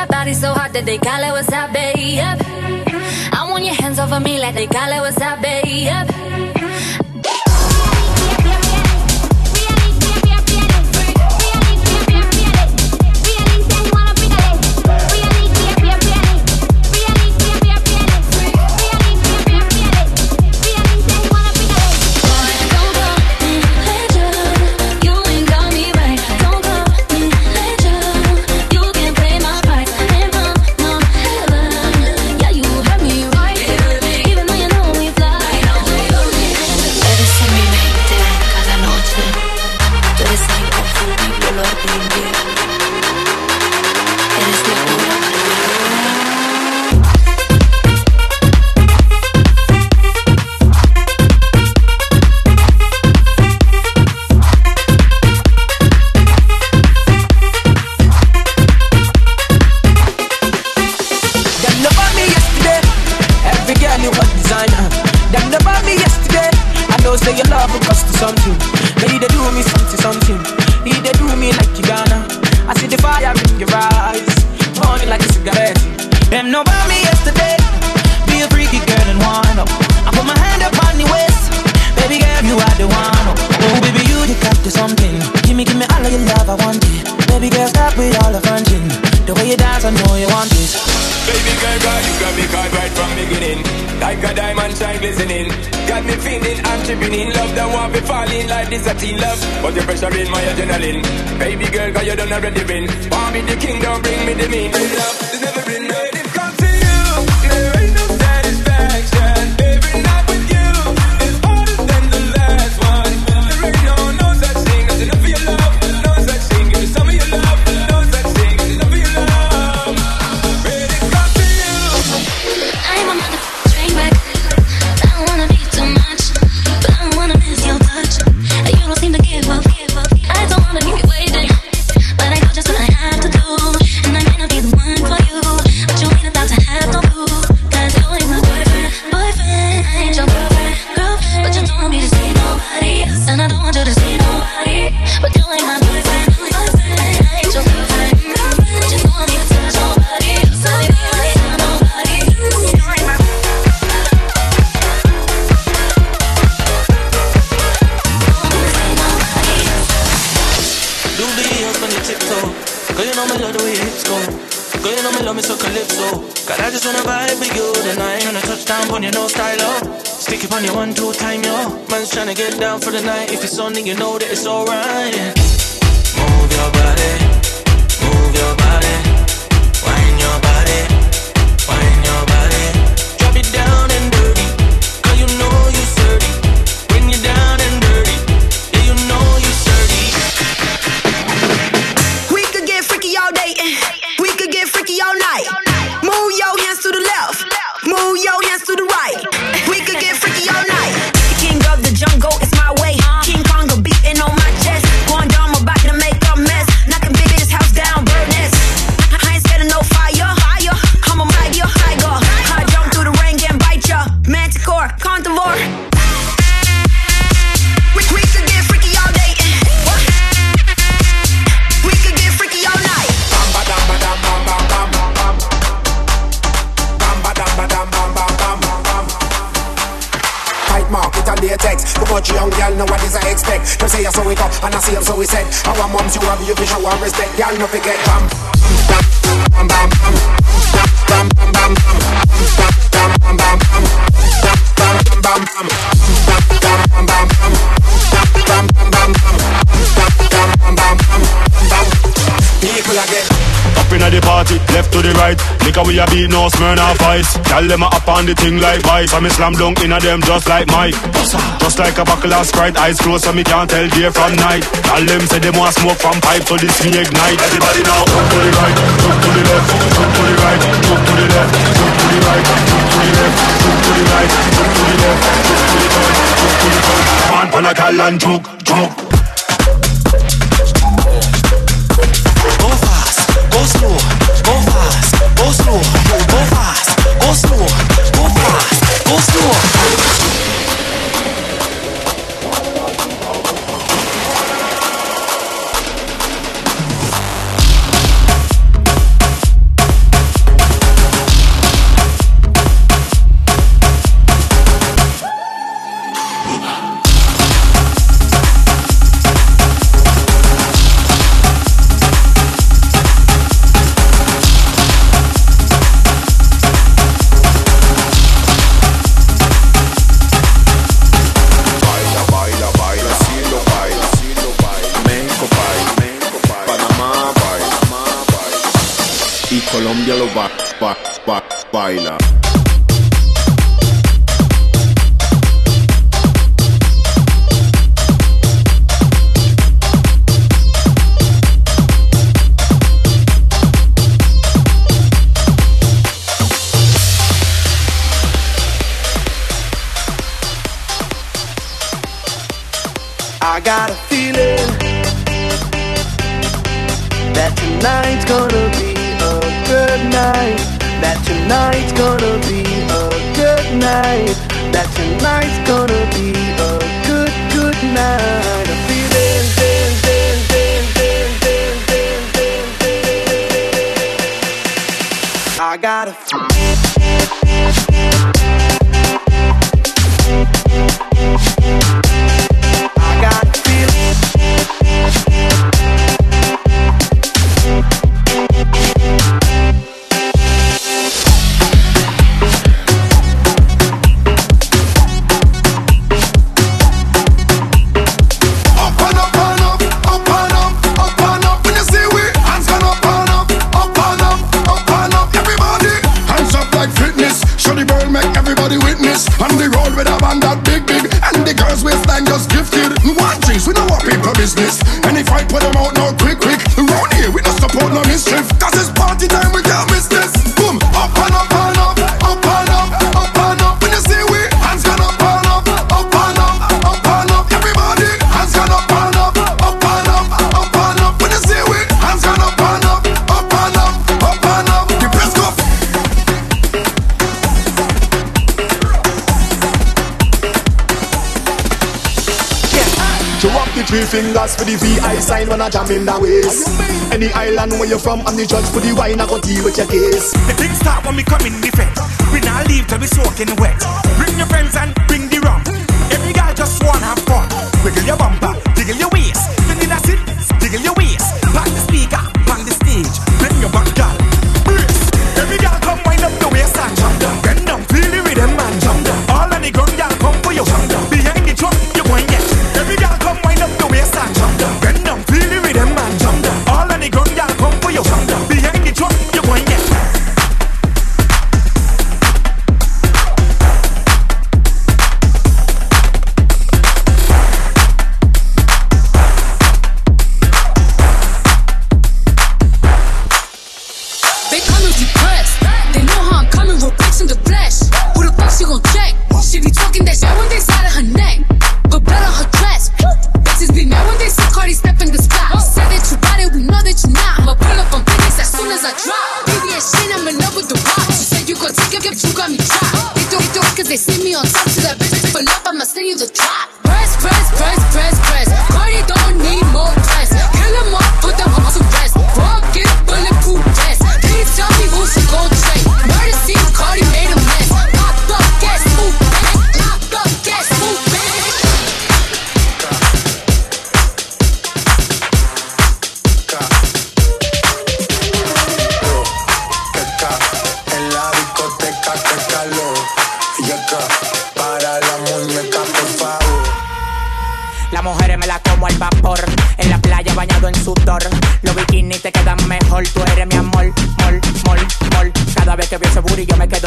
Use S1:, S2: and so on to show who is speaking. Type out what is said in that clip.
S1: that body so hot that they call it what's up, babe. I want your hands over me like they call it what's up, babe.
S2: But your pressure in my adrenaline. Baby girl, cause you done already win. Want me the king, don't bring me the mean. Real love, there's never been no. When it comes to you, there ain't no satisfaction. Every night with you is harder than the last one. There ain't no such thing as enough for your love. No such thing, give me some of your love. No such thing as enough for your love. When it comes to you,
S1: I'm a motherfucking train wreck. I don't wanna be too much, but I don't wanna miss your touch. You don't seem to give up. I don't wanna keep you waiting, but I know just what I have to do. And I may not be the one for you, but you ain't about to have no clue. 'Cause you ain't my boyfriend. I ain't your girlfriend. But you don't want me to see nobody else, and I don't want you to see nobody. But you ain't my boyfriend. I ain't your girlfriend. But you don't want me to touch nobody else, so you ain't got nobody. You ain't my
S3: Do the heels when you tiptoe. Girl, you know me love the way your hips go. Girl, you know me love me so calypso. God, I just wanna vibe with you tonight. Tryna touch down on your no style, oh. Stick it on your 1-2 time, yo. Man's tryna get down for the night. If it's on, then you know that it's alright. Move your body, move your body. Wind your body, wind your body. Drop it down and dirty. Girl, you know you sturdy. Bring you down and dirty. Yeah, you know you sturdy.
S4: We could get freaky all day and we could get freaky all night. Move your hands to the left, move your hands to the right. We could get freaky all night. King of the jungle, it's my way. King Kong beating on my chest. Going down my back to make a mess. Knocking Big house down, burn this. I ain't scared of no fire. I'm a mighty tiger. I jump through the ring and bite ya. Manticore, carnivore. We could get freaky all day and we could get freaky all night.
S5: Tight mark, it a latex. Too much young girl, know what is I expect. Them say I saw it up, and I see him, so we said. Our moms, you have you to show our respect. Girl, no forget, bam, bam, bam, bam, bam, bam, bam, bam, bam, bam, bam, bam, bam, bam, bam, bam. People again.
S6: Up inna the party, left to the right. Nigga we a beat no Smirnoff Ice. Tell them a up on the thing like vice. I me slam dunk inna them just like Mike. Just like a buckle of Sprite. Eyes closed so me can't tell day from night. Tell them say them want smoke from pipe, so this me ignite. Everybody now, jump to the right, jump to the left, jump to the right, jump to the left, jump to the right, jump to the left, jump to the right, jump to the left, jump to the right, jump to the right. Man, pan a call and choke, choke.
S3: Go fast, go slow, go fast, go slow, go fast, go slow, go fast, go slow.
S5: yellow vaina.
S7: I got a feeling that tonight's gonna be a good night. That tonight's gonna be a good night. That tonight's gonna be a good night. A feeling. I got a business. Any fight put them out now quick. Around here we don't support no mischief. Cause it's party time, we can't miss this. Boom, up and up and up, up and up, up and up. When you see we, hands gone up and up, up and up, up and up. Everybody, hands gone up and up, up and up, up and up. When you see we, hands gone up and up, up and up, up and up. The press go.
S8: Show up the 3 fingers for the VI sign when I jam in the waist. Any island where you're from, I'm the judge for the wine, I go deal with your case.
S9: The things start when we come in the fence. We now leave till we soaking wet. Bring your friends and bring the rum. Every guy just wanna have fun. Wiggle your bumper, jiggle your waist. Then in a sit, jiggle your waist. Pack the speaker, on the stage. Bring your back, girl. Brace. Every girl come wind up the waist and jump down. Bend down, feel the rhythm and jump down. All of the ground, girl, come for you. Jump down. Behind the truck, you're going get. Every girl come wind up the waist and jump down. Bend down, feel the rhythm and jump down. All of the ground, girl, come for you. Jump down. Behind the truck, you're going get.
S10: They coming depressed. They know how I'm coming, real bricks in the flesh. Who the fuck she gon' check? She be talking that shit when they side of her neck, but blood on her dress. Bitches be mad when they see Cardi step in the spot. Said that you got it, we know that you not. I'ma pull up on business as soon as I drop. Baby and shit, I'm in love with the rock. She said you gon' take it, you got me trapped. They do it cause they see me on top. To that bitch, fill up, I'ma send you the drop. Press. Cardi don't need more press. Kill them off, put them on some rest. Fuck it, bulletproof vest. Please tell me who she gon' trade. Murder scene, Cardi made a mess. Pop up, gas, move back. Pop up, gas, move back.
S11: En la discoteca, que calor. Y acá, para la muñeca, por favor.
S12: Las mujeres me la como al vapor. En la playa bañado en sudor. Los bikinis te quedan mejor. Tú eres mi amor, mol. Cada vez que veo ese booty yo me quedo